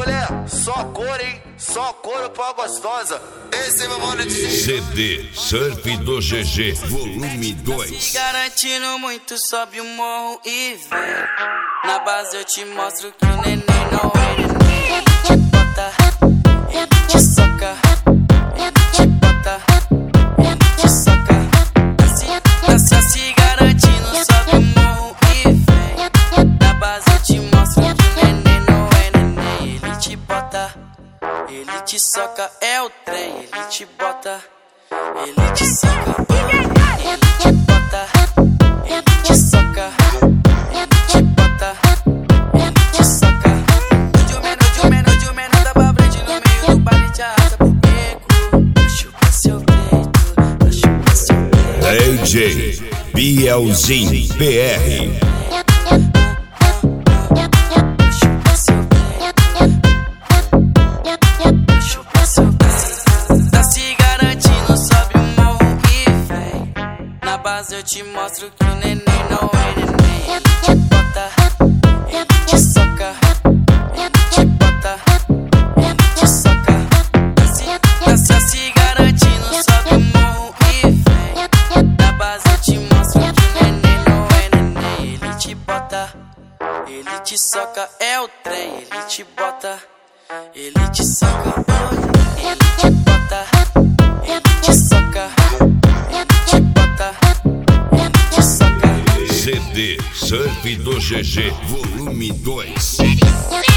mulher, só cor, hein? Só couro pra gostosa. Esse é meu mano de CD Surf do GG, volume 2. Se garantindo muito, sobe o morro e vem. Na base eu te mostro que o neném não é neném. Te bota, ele te soca. Ele te bota, ele te soca. Se garantindo, sobe o morro e vem. Na base eu te mostro que o neném não é neném. Ele te bota, ele te soca, é o trem. Ele te bota, ele te soca. Ele te bota, ele te soca. Ele te bota, ele te soca. De menor da pra frente no meio do baile te arrasta pro beco. Chupa seu peito, chupa seu peito. DJ Bielzinho PR. Eu te mostro que o neném não é neném. Ele te bota, ele te soca. Ele te bota, ele te soca. Se garantindo, sobe o morro e vem. Na base eu te mostro que o neném não é neném. Ele te bota, ele te soca, é o trem. Ele te bota, ele te soca. Ele te bota, ele te soca. CD Surf do GG, volume 2.